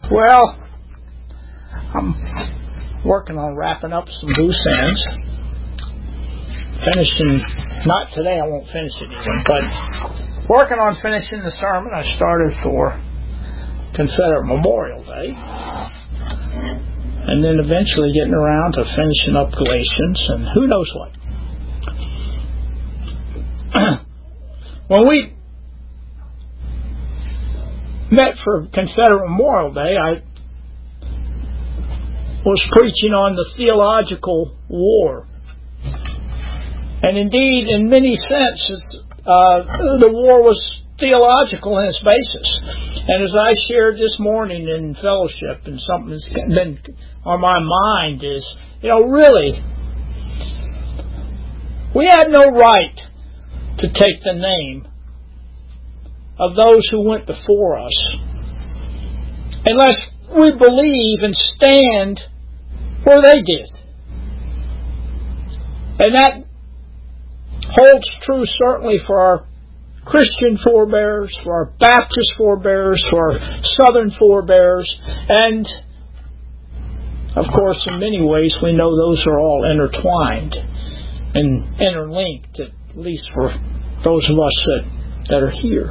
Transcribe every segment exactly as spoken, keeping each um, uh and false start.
Well, I'm working on wrapping up some loose ends. Finishing, not today, I won't finish it even, but working on finishing the sermon I started for Confederate Memorial Day. And then eventually getting around to finishing up Galatians and who knows what. When we met for Confederate Memorial Day, I was preaching on the theological war. And indeed, in many senses, uh, the war was theological in its basis. And as I shared this morning in fellowship, and something that's been on my mind is, you know, really, we had no right to take the name of those who went before us unless we believe and stand where they did. And that holds true certainly for our Christian forebears, for our Baptist forebears, for our Southern forebears, and of course in many ways we know those are all intertwined and interlinked, at least for those of us that, that are here.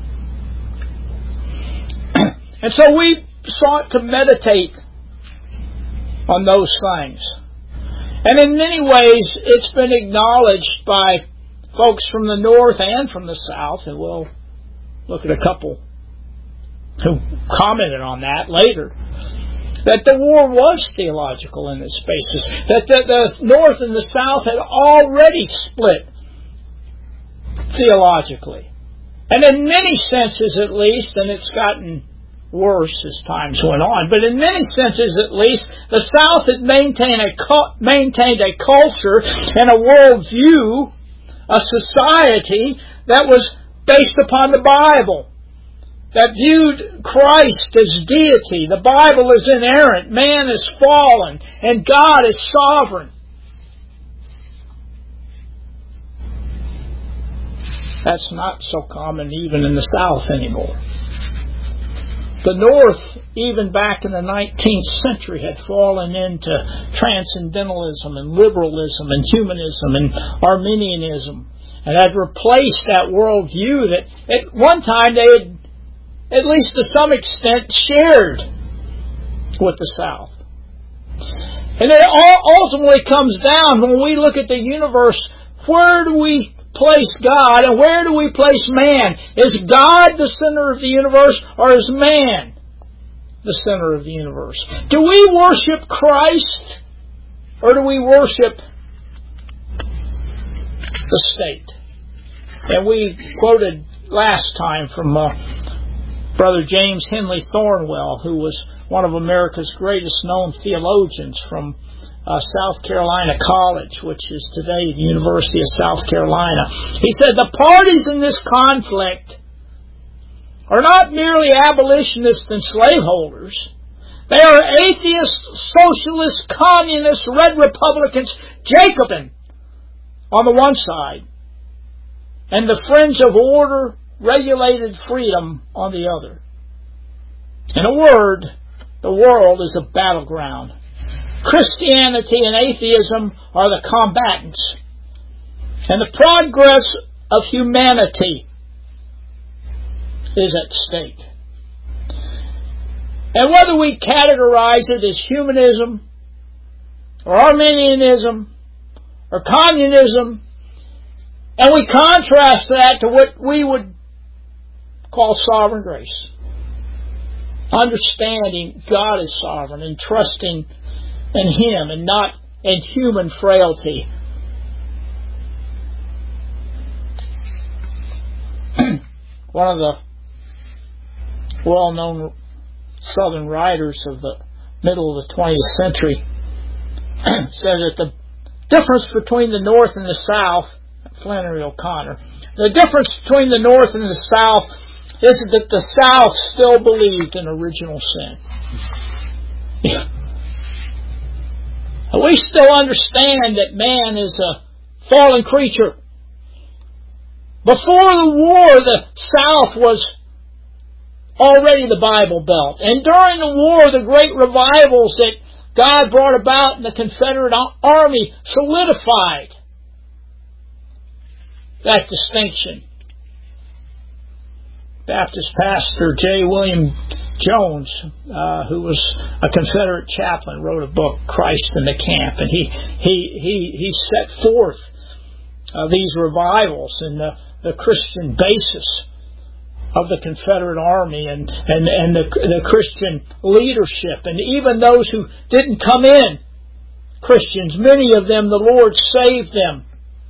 And so we sought to meditate on those things. And in many ways, it's been acknowledged by folks from the North and from the South, and we'll look at a couple who commented on that later, that the war was theological in its basis, that the, the North and the South had already split theologically. And in many senses at least, and it's gotten worse as times went on, but in many senses at least, the South had maintained a, maintained a culture and a worldview, a society that was based upon the Bible, that viewed Christ as deity. The Bible is inerrant, man is fallen, and God is sovereign. That's not so common even in the South anymore. The North, even back in the nineteenth century, had fallen into transcendentalism and liberalism and humanism and Arminianism, and had replaced that worldview that at one time they had, at least to some extent, shared with the South. And it all ultimately comes down, when we look at the universe, where do we place God and where do we place man? Is God the center of the universe, or is man the center of the universe? Do we worship Christ, or do we worship the state? And we quoted last time from uh, Brother James Henley Thornwell, who was one of America's greatest known theologians from Uh, South Carolina College, which is today the University of South Carolina. He said, the parties in this conflict are not merely abolitionists and slaveholders. They are atheists, socialists, communists, red Republicans, Jacobin on the one side, and the fringe of order, regulated freedom on the other. In a word, the world is a battleground. Christianity and atheism are the combatants, and the progress of humanity is at stake. And whether we categorize it as humanism, or Arminianism, or communism, and we contrast that to what we would call sovereign grace, understanding God is sovereign and trusting in Him and not in human frailty. One of the well-known Southern writers of the middle of the twentieth century said that the difference between the North and the South, Flannery O'Connor, the difference between the North and the South is that the South still believed in original sin. Yeah. We still understand that man is a fallen creature. Before the war, the South was already the Bible Belt. And during the war, the great revivals that God brought about in the Confederate Army solidified that distinction. Baptist pastor J. William Jones, uh, who was a Confederate chaplain, wrote a book, Christ in the Camp, and he he he, he set forth uh, these revivals and the, the Christian basis of the Confederate Army and and and the, the Christian leadership, and even those who didn't come in Christians, many of them the Lord saved them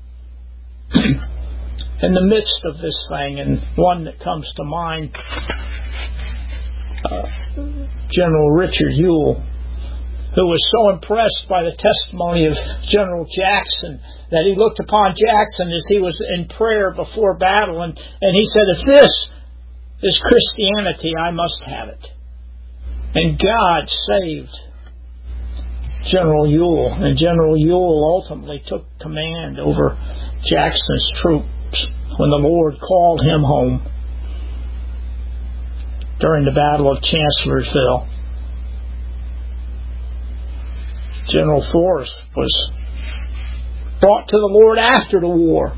in the midst of this thing. And one that comes to mind, uh, General Richard Ewell, who was so impressed by the testimony of General Jackson that he looked upon Jackson as he was in prayer before battle, and, and he said, if this is Christianity, I must have it. And God saved General Ewell, and General Ewell ultimately took command over Jackson's troops when the Lord called him home during the Battle of Chancellorsville. General Forrest was brought to the Lord after the war,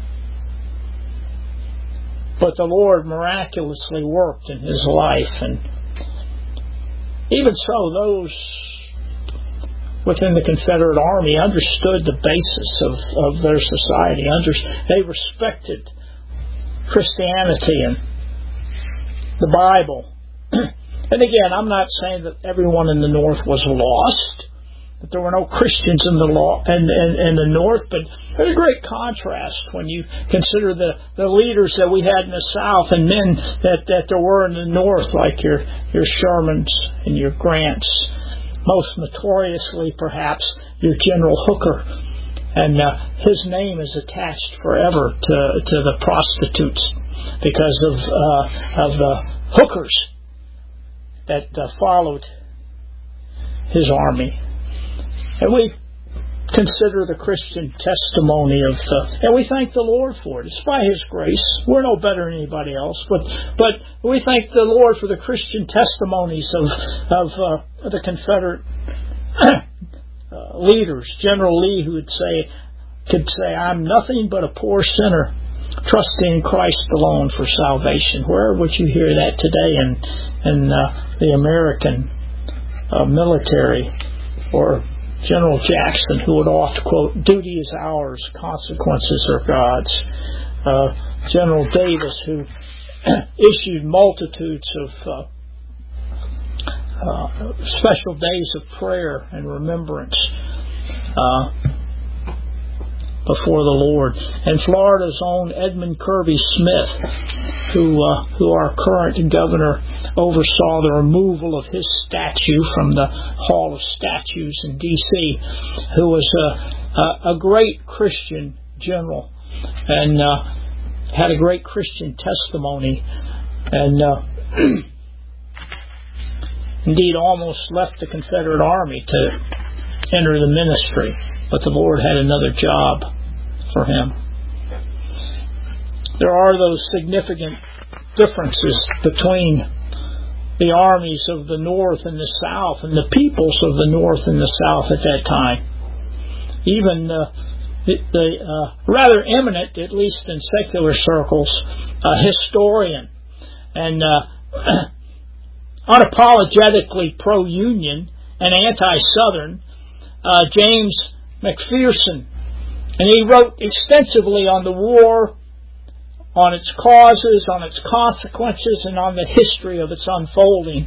but the Lord miraculously worked in his life. And even so, those within the Confederate Army understood the basis of, of their society. Under, they respected Christianity and the Bible. And again, I'm not saying that everyone in the North was lost, that there were no Christians in the law in, in, in the North, but there's a great contrast when you consider the, the leaders that we had in the South and men that, that there were in the North, like your your Shermans and your Grants, most notoriously perhaps your General Hooker, and uh, his name is attached forever to to the prostitutes because of uh, of the hookers that uh, followed his army. And we consider the Christian testimony of, uh, and we thank the Lord for it. It's by His grace. We're no better than anybody else, but but we thank the Lord for the Christian testimonies of of uh, the Confederate uh, leaders. General Lee, who would say, could say, "I'm nothing but a poor sinner, trusting in Christ alone for salvation." Where would you hear that today in in uh, the American uh, military? Or General Jackson, who would oft quote, "Duty is ours, consequences are God's." Uh, General Davis, who issued multitudes of uh, uh, special days of prayer and remembrance uh, before the Lord. And Florida's own Edmund Kirby Smith, who uh, who our current governor oversaw the removal of his statue from the Hall of Statues in D C, who was a, a, a great Christian general and uh, had a great Christian testimony, and uh, indeed almost left the Confederate Army to enter the ministry, but the Lord had another job for him. There are those significant differences between the armies of the North and the South, and the peoples of the North and the South at that time. Even uh, the, the uh, rather eminent, at least in secular circles, uh, historian and uh, unapologetically pro-Union and anti-Southern, uh, James McPherson, and he wrote extensively on the war, on its causes, on its consequences, and on the history of its unfolding.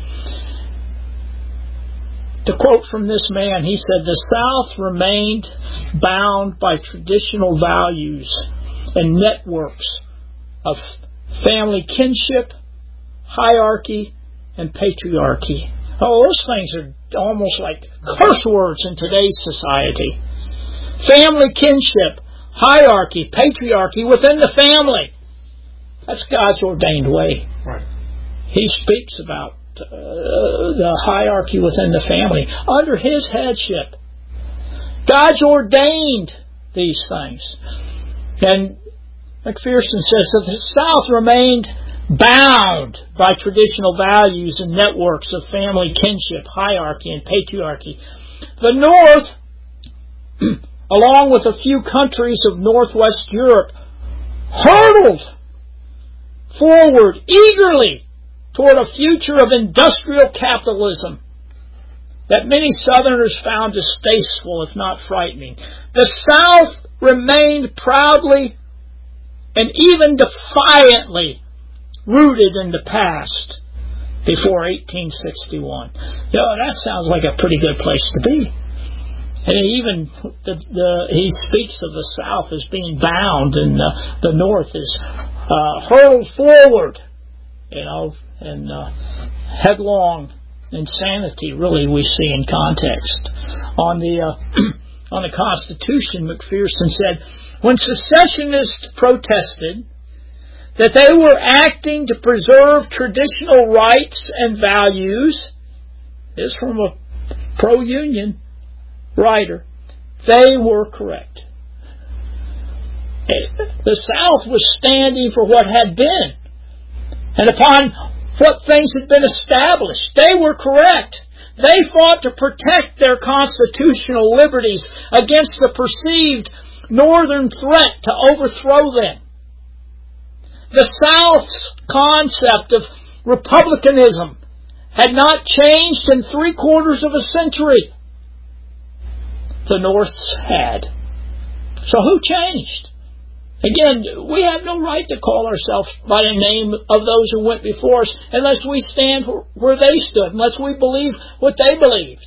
To quote from this man, he said, "The South remained bound by traditional values and networks of family kinship, hierarchy, and patriarchy." Oh, those things are almost like curse words in today's society. Family kinship, hierarchy, patriarchy within the family. That's God's ordained way. Right. He speaks about uh, the hierarchy within the family under His headship. God's ordained these things. And McPherson says that the South remained bound by traditional values and networks of family kinship, hierarchy, and patriarchy. The North, along with a few countries of Northwest Europe, hurtled forward eagerly toward a future of industrial capitalism that many Southerners found distasteful, if not frightening. The South remained proudly and even defiantly rooted in the past before eighteen sixty-one. You know, that sounds like a pretty good place to be. And even the, the, he speaks of the South as being bound, and the, the North is uh, hurled forward, you know, and uh, headlong insanity. Really, we see in context on the uh, on the Constitution. McPherson said, when secessionists protested that they were acting to preserve traditional rights and values, this from a pro-union writer, they were correct. The South was standing for what had been, and upon what things had been established. They were correct. They fought to protect their constitutional liberties against the perceived Northern threat to overthrow them. The South's concept of republicanism had not changed in three quarters of a century. The North's had. So who changed? Again, we have no right to call ourselves by the name of those who went before us unless we stand for where they stood, unless we believe what they believed.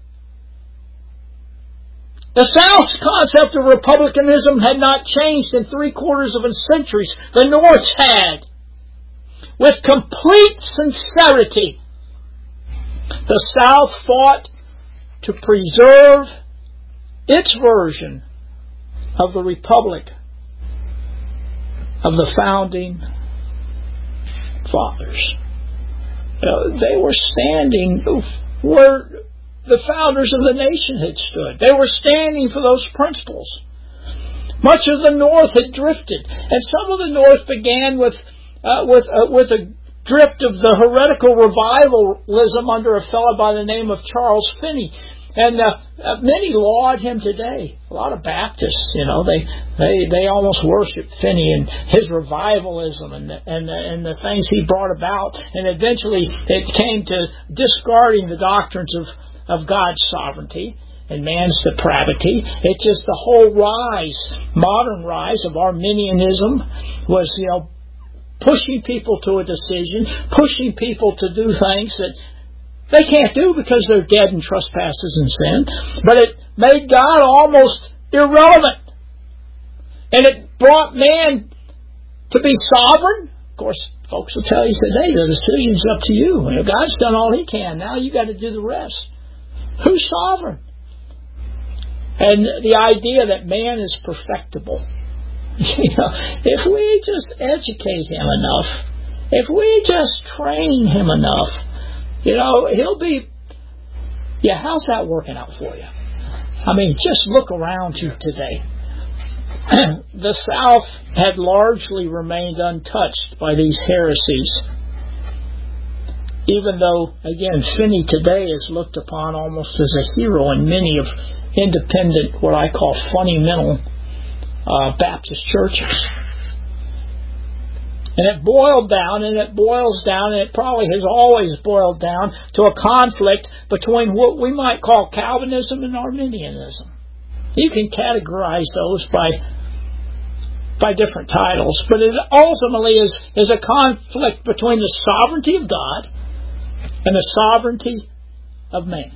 The South's concept of republicanism had not changed in three quarters of a century. The North's had. With complete sincerity, the South fought to preserve its version of the republic of the founding fathers. Uh, they were standing where the founders of the nation had stood. They were standing for those principles. Much of the North had drifted, and some of the North began with uh, with uh, with a drift of the heretical revivalism under a fellow by the name of Charles Finney. And uh, uh, many laud him today. A lot of Baptists, you know, they they, they almost worship Finney and his revivalism and the, and the, and the things he brought about. And eventually, it came to discarding the doctrines of of God's sovereignty and man's depravity. It's just the whole rise, modern rise of Arminianism was, you know, pushing people to a decision, pushing people to do things that they can't do because they're dead in trespasses and sin. But it made God almost irrelevant. And it brought man to be sovereign. Of course, folks will tell you today, the decision's up to you. God's done all He can. Now you got to do the rest. Who's sovereign? And the idea that man is perfectible. You know, if we just educate him enough, if we just train him enough, you know, he'll be... Yeah, how's that working out for you? I mean, just look around you today. The South had largely remained untouched by these heresies. Even though, again, Finney today is looked upon almost as a hero in many of independent, what I call fundamental uh, Baptist churches. And it boiled down, and it boils down, and it probably has always boiled down to a conflict between what we might call Calvinism and Arminianism. You can categorize those by by different titles, but it ultimately is, is a conflict between the sovereignty of God and the sovereignty of man.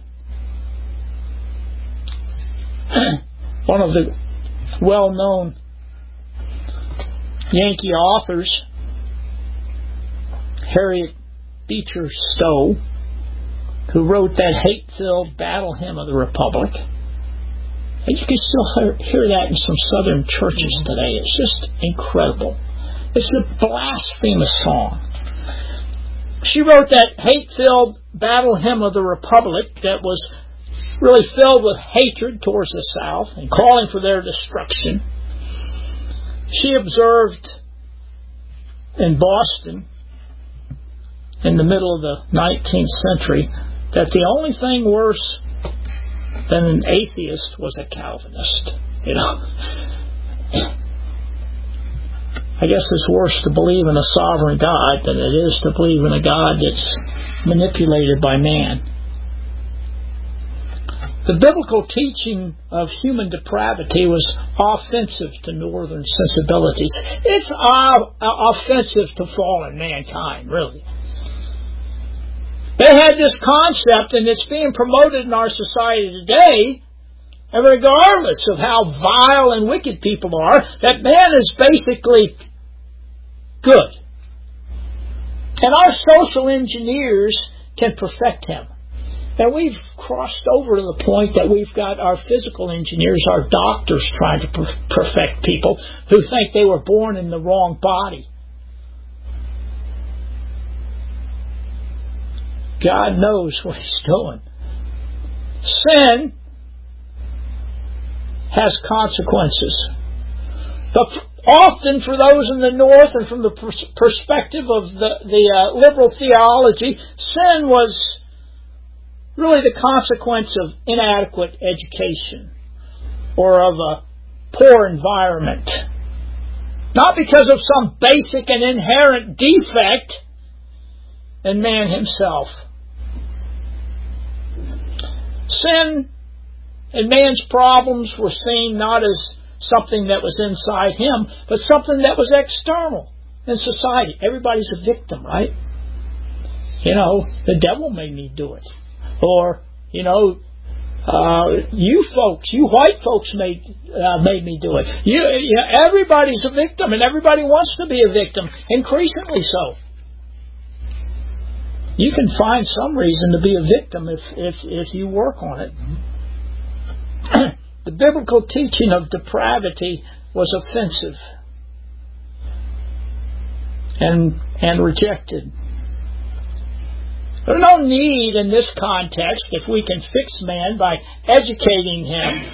One of the well-known Yankee authors, Harriet Beecher Stowe, who wrote that hate-filled battle hymn of the Republic. And you can still hear that in some southern churches today. It's just incredible. It's a blasphemous song. She wrote that hate-filled battle hymn of the Republic that was really filled with hatred towards the South and calling for their destruction. She observed in Boston in the middle of the nineteenth century that the only thing worse than an atheist was a Calvinist. You know, I guess it's worse to believe in a sovereign God than it is to believe in a God that's manipulated by man. The biblical teaching of human depravity was offensive to northern sensibilities. It's uh, offensive to fallen mankind, really. They had this concept, and it's being promoted in our society today, and regardless of how vile and wicked people are, that man is basically good. And our social engineers can perfect him. And we've crossed over to the point that we've got our physical engineers, our doctors, trying to per- perfect people who think they were born in the wrong body. God knows what He's doing. Sin has consequences. But often for those in the North, and from the pers- perspective of the, the uh, liberal theology, sin was really the consequence of inadequate education or of a poor environment. Not because of some basic and inherent defect in man himself. Sin and man's problems were seen not as something that was inside him, but something that was external in society. Everybody's a victim, right? You know, the devil made me do it. Or, you know, uh, you folks, you white folks made uh, made me do it. You, you know, everybody's a victim, and everybody wants to be a victim, increasingly so. You can find some reason to be a victim if if, if you work on it. The biblical teaching of depravity was offensive and and rejected. There's no need in this context, if we can fix man by educating him,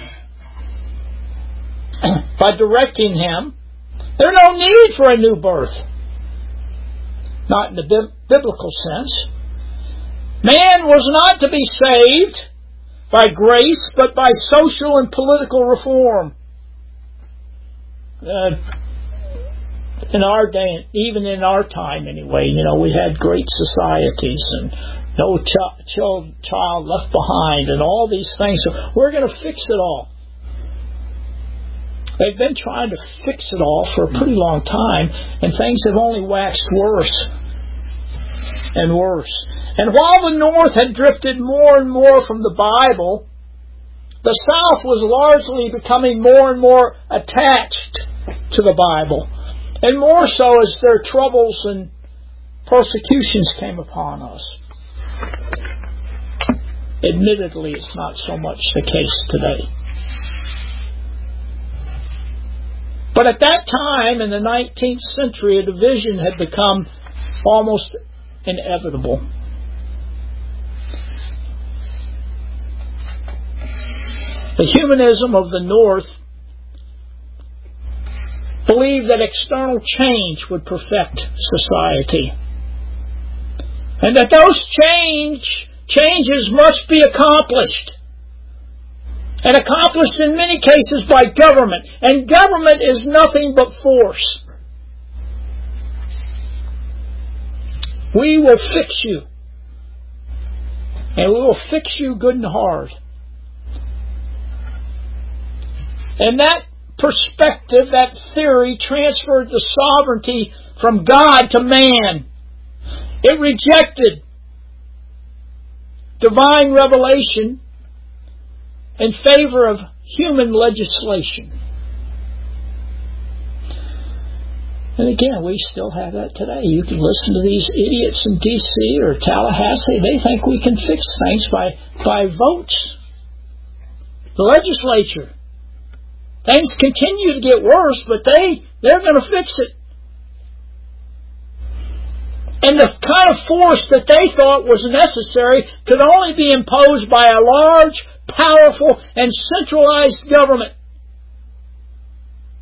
by directing him, there's no need for a new birth. Not in the bi- biblical sense. Man was not to be saved by grace, but by social and political reform. Uh, In our day, even in our time anyway, you know, we had great societies and no ch- ch- child left behind and all these things. So we're going to fix it all. They've been trying to fix it all for a pretty long time, and things have only waxed worse and worse. And while the North had drifted more and more from the Bible, the South was largely becoming more and more attached to the Bible. And more so as their troubles and persecutions came upon us. Admittedly, it's not so much the case today. But at that time, in the nineteenth century, a division had become almost inevitable. The humanism of the North believed that external change would perfect society, and that those change changes must be accomplished, and accomplished in many cases by government. And government is nothing but force. We will fix you, and we will fix you good and hard. And that perspective, that theory, transferred the sovereignty from God to man. It rejected divine revelation in favor of human legislation. And again, we still have that today. You can listen to these idiots in D C or Tallahassee. They think we can fix things by, by votes. The legislature. Things continue to get worse, but they, they're going to fix it. And the kind of force that they thought was necessary could only be imposed by a large, powerful, and centralized government.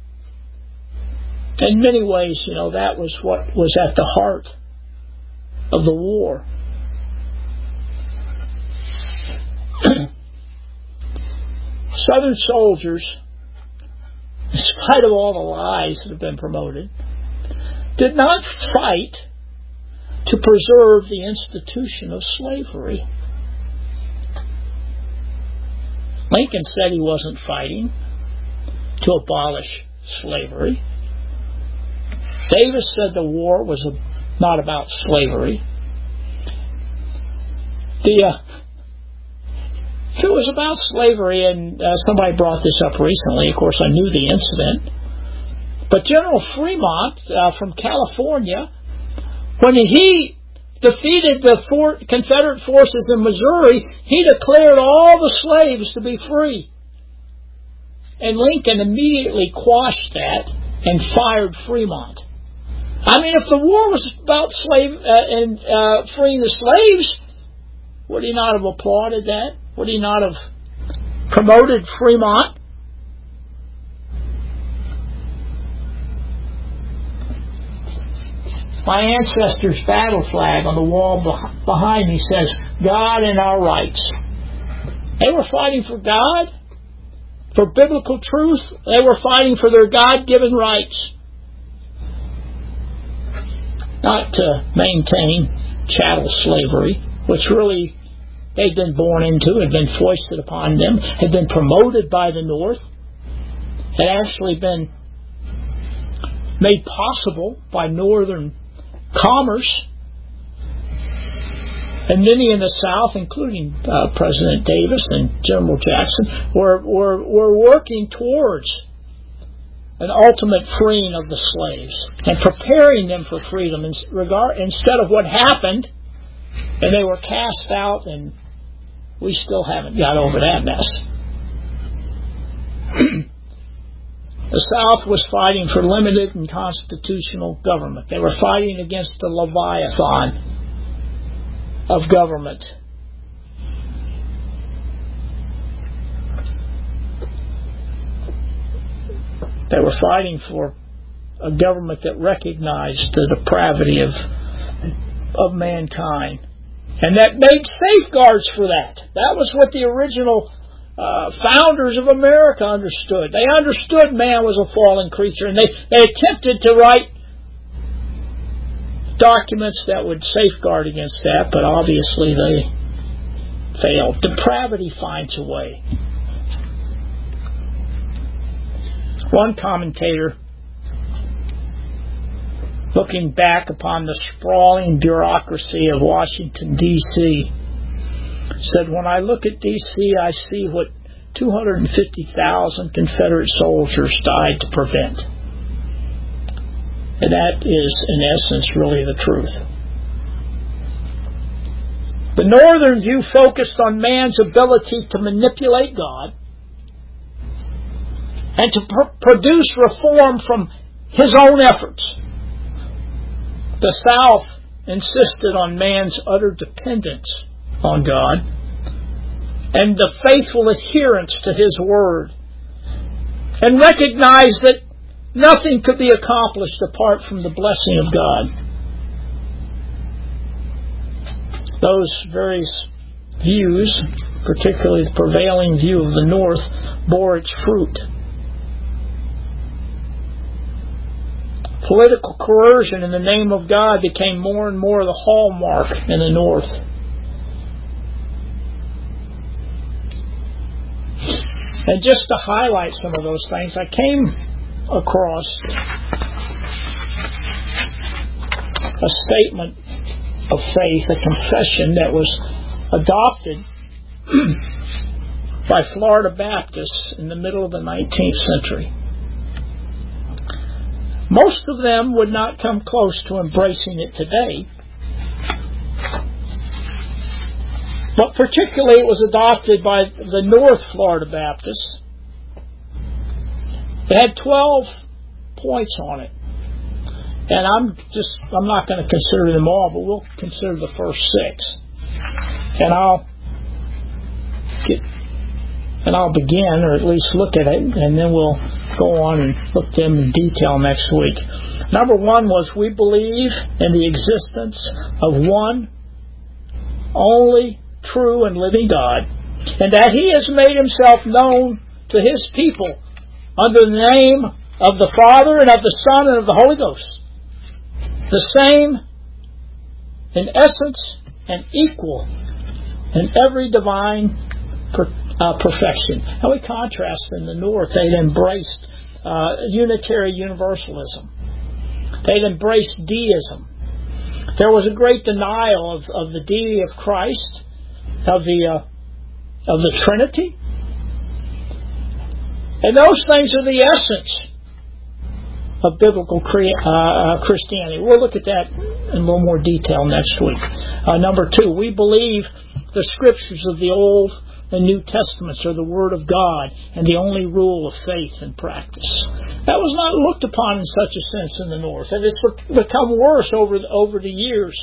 In many ways, you know, that was what was at the heart of the war. Southern soldiers, in spite of all the lies that have been promoted, did not fight to preserve the institution of slavery. Lincoln said he wasn't fighting to abolish slavery. Davis said the war was not about slavery. The uh, if it was about slavery, and uh, somebody brought this up recently, of course I knew the incident, but General Fremont uh, from California, when he defeated the for- Confederate forces in Missouri, he declared all the slaves to be free. And Lincoln immediately quashed that and fired Fremont. I mean, if the war was about slave uh, and uh, freeing the slaves, would he not have applauded that? Would he not have promoted Fremont? My ancestors' battle flag on the wall behind me says, God and our rights. They were fighting for God, for biblical truth. They were fighting for their God-given rights. Not to maintain chattel slavery, which really they'd been born into, had been foisted upon them, had been promoted by the North, had actually been made possible by Northern commerce. And many in the South, including uh, President Davis and General Jackson, were, were, were working towards an ultimate freeing of the slaves and preparing them for freedom in regard, instead of what happened, and they were cast out, and we still haven't got over that mess. The South was fighting for limited and constitutional government. They were fighting against the Leviathan of government. They were fighting for a government that recognized the depravity of, of mankind, and that made safeguards for that. That was what the original uh, founders of America understood. They understood man was a fallen creature, and they, they attempted to write documents that would safeguard against that, but obviously they failed. Depravity finds a way. One commentator, looking back upon the sprawling bureaucracy of Washington, D C, said, when I look at D C, I see what two hundred fifty thousand Confederate soldiers died to prevent. And that is, in essence, really the truth. The Northern view focused on man's ability to manipulate God and to pr- produce reform from his own efforts. The South insisted on man's utter dependence on God and the faithful adherence to His Word, and recognized that nothing could be accomplished apart from the blessing of God. Those various views, particularly the prevailing view of the North, bore its fruit. Political coercion in the name of God became more and more the hallmark in the North. And just to highlight some of those things, I came across a statement of faith, a confession that was adopted by Florida Baptists in the middle of the nineteenth century. Most of them would not come close to embracing it today, but particularly it was adopted by the North Florida Baptists. It had twelve points on it, and I'm just I'm not going to consider them all, but we'll consider the first six, and I'll get and I'll begin, or at least look at it, and then we'll go on and look at them in detail next week. Number one was we believe in the existence of one only true and living God, and that He has made Himself known to His people under the name of the Father and of the Son and of the Holy Ghost. The same in essence and equal in every divine per, uh, perfection. Now we contrast in the North, they'd embraced uh, Unitary Universalism. They'd embraced deism. There was a great denial of, of the deity of Christ, of the uh, of the Trinity. And those things are the essence of biblical uh, Christianity. We'll look at that in a little more detail next week. Uh, number two, we believe the Scriptures of the Old and New Testaments are the Word of God and the only rule of faith and practice. That was not looked upon in such a sense in the North, and it's become worse over the, over the years.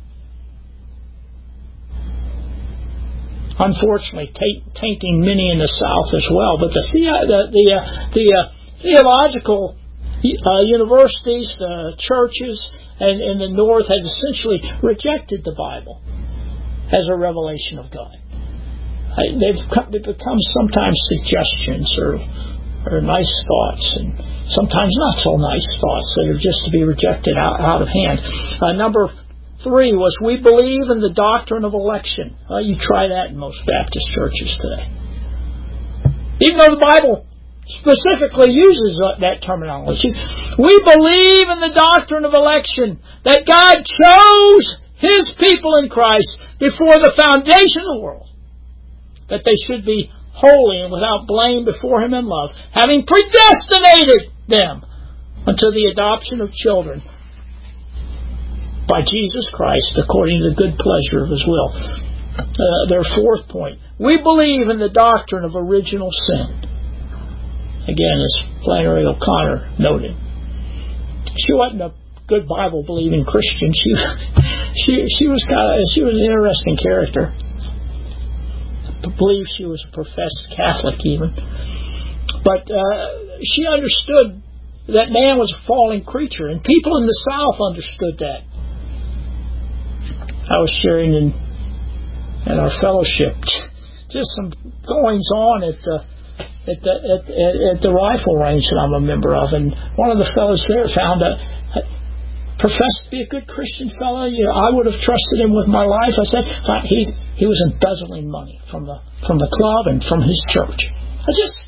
Unfortunately, tainting many in the South as well. But the the the, the, uh, the uh, theological uh, universities, the churches, and in the North have essentially rejected the Bible as a revelation of God. I, they've, come, they've become sometimes suggestions or or nice thoughts, and sometimes not so nice thoughts that are just to be rejected out, out of hand. Uh, number three was we believe in the doctrine of election. Uh, you try that in most Baptist churches today. Even though the Bible specifically uses uh, that terminology, we believe in the doctrine of election, that God chose His people in Christ before the foundation of the world, that they should be holy and without blame before Him in love, having predestinated them unto the adoption of children by Jesus Christ, according to the good pleasure of His will. Uh, their fourth point, we believe in the doctrine of original sin. Again, as Flannery O'Connor noted, she wasn't a good Bible-believing Christian. She she she was kind of, she was an interesting character. I believe she was a professed Catholic even, but uh, she understood that man was a fallen creature, and people in the South understood that. I was sharing in in our fellowship just some goings on at the at the at, at, at the rifle range that I'm a member of, and one of the fellows there found a, a professed to be a good Christian fellow. You know, I would have trusted him with my life. I said he he was embezzling money from the from the club and from his church. I just,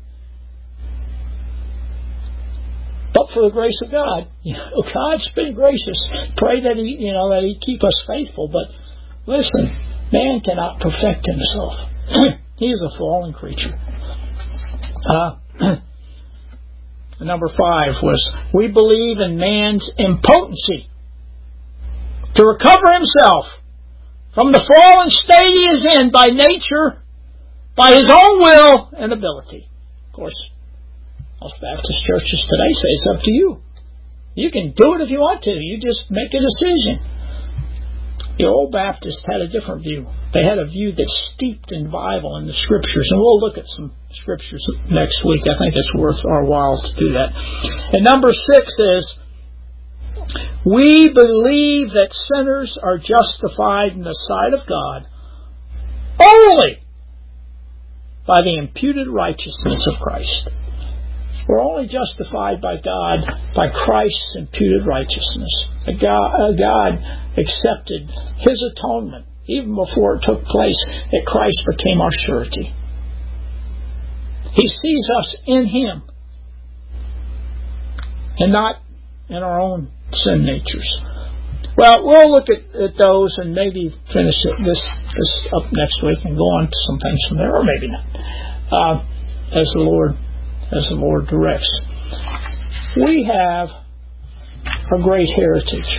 but for the grace of God, you know, God's been gracious. Pray that He, you know, that He keep us faithful. But listen, man cannot perfect himself. He is a fallen creature. Uh, number five was we believe in man's impotency to recover himself from the fallen state he is in by nature, by his own will and ability. Of course, most Baptist churches today say it's up to you. You can do it if you want to. You just make a decision. The old Baptists had a different view. They had a view that's steeped in Bible and the Scriptures. And we'll look at some Scriptures next week. I think it's worth our while to do that. And number six is, we believe that sinners are justified in the sight of God only by the imputed righteousness of Christ. We're only justified by God by Christ's imputed righteousness. God, God accepted His atonement even before it took place, that Christ became our surety. He sees us in Him and not in our own sin natures. Well, we'll look at, at those and maybe finish it, this this up next week and go on to some things from there, or maybe not, uh, as the Lord as the Lord directs. We have a great heritage.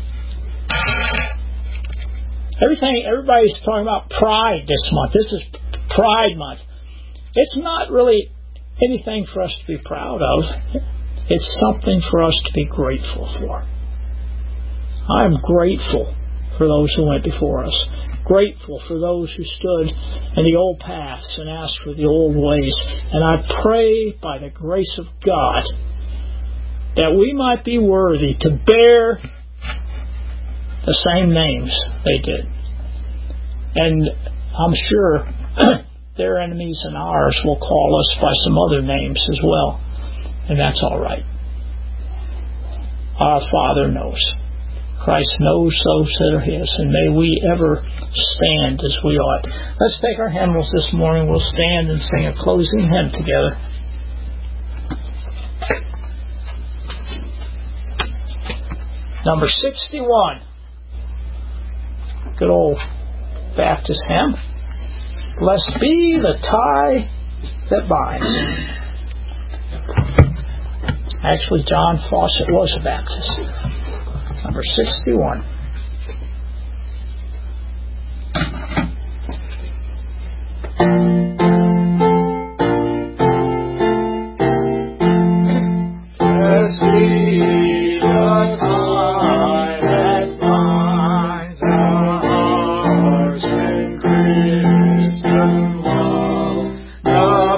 Everything, everybody's talking about Pride this month. This is Pride Month. It's not really anything for us to be proud of. It's something for us to be grateful for. I'm grateful for those who went before us. Grateful for those who stood in the old paths and asked for the old ways. And I pray by the grace of God that we might be worthy to bear the same names they did. And I'm sure their enemies and ours will call us by some other names as well. And that's all right. Our Father knows. Christ knows those that are His, and may we ever stand as we ought. Let's take our hymnals this morning. We'll stand and sing a closing hymn together. Number sixty-one. Good old Baptist hymn. Blessed be the tie that binds. Actually, John Fawcett was a Baptist. Number sixty-one. Blessed be the tie that binds our hearts in Christian love, the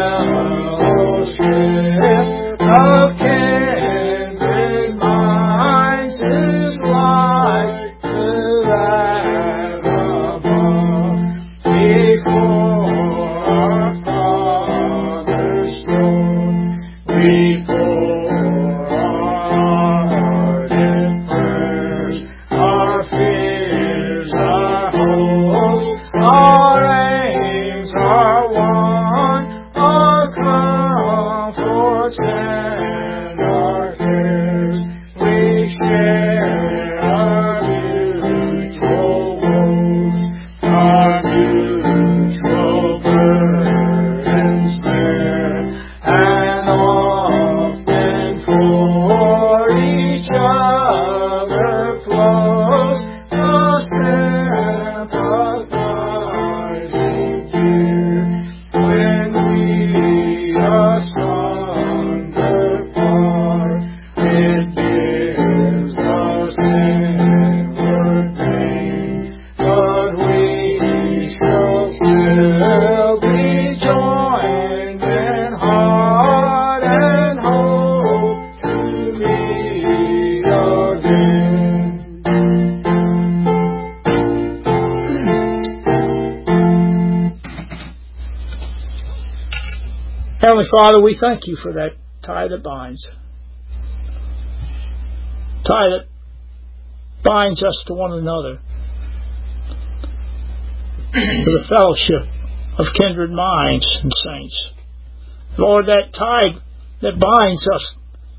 fellowship of kindred minds is like to that above. Before our Father's throne, we pour our ardent prayers, our fears, our hopes, our aims, our one, our comforts and our cares. We share our mutual woes, our mutual burdens bear, and often for each other close the sympathizing tear. When we asunder part, it gives us inward pain, but we shall still be joined in heart and hope to meet again. Heavenly Father, we thank You for that tie that binds. Tie that binds us to one another, to the fellowship of kindred minds and saints. Lord, that tie that binds us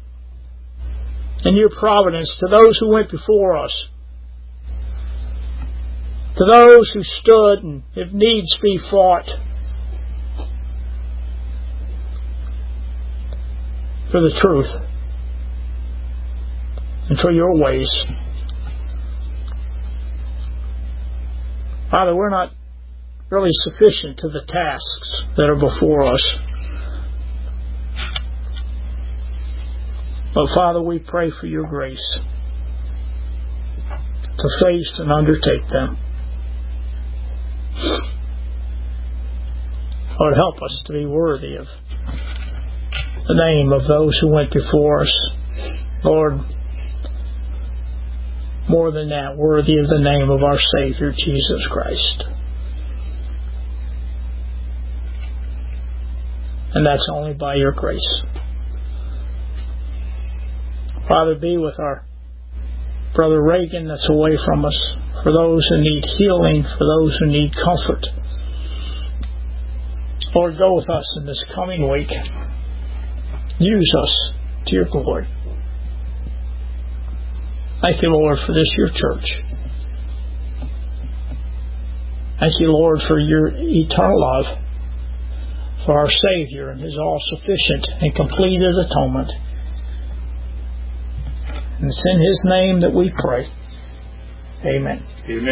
in Your providence to those who went before us, to those who stood and, if needs be, fought for the truth and for Your ways. Father, we're not really sufficient to the tasks that are before us. But Father, we pray for Your grace to face and undertake them. Lord, help us to be worthy of the name of those who went before us. Lord, more than that, worthy of the name of our Savior, Jesus Christ. And that's only by Your grace. Father, be with our brother Reagan that's away from us, for those who need healing, for those who need comfort. Lord, go with us in this coming week. Use us to Your glory. Thank You, Lord, for this Your church. Thank You, Lord, for Your eternal love, for our Savior and His all-sufficient and completed atonement. And it's in His name that we pray. Amen. Amen.